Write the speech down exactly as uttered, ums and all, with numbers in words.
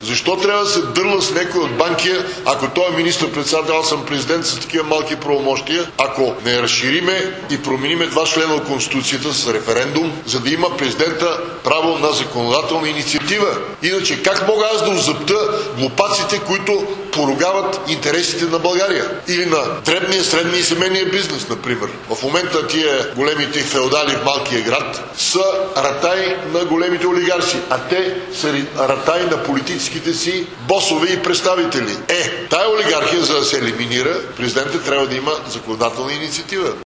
Защо трябва да се дърла с някой от Банкия, ако той е министър-председател, аз съм президент с такива малки правомощия, ако не разшириме и промениме два члена от Конституцията с референдум, за да има президента право на законодателна инициатива. Иначе как мога аз да озъпта глупаците, които поругават интересите на България? Или на дребния, средния и семейния бизнес, например. В момента тия големите феодали в малкия град са ратай на големите олигарси, а те са ратай на политическите си босове и представители. Е, тая олигархия, за да се елиминира, президентът трябва да има законодателна инициатива.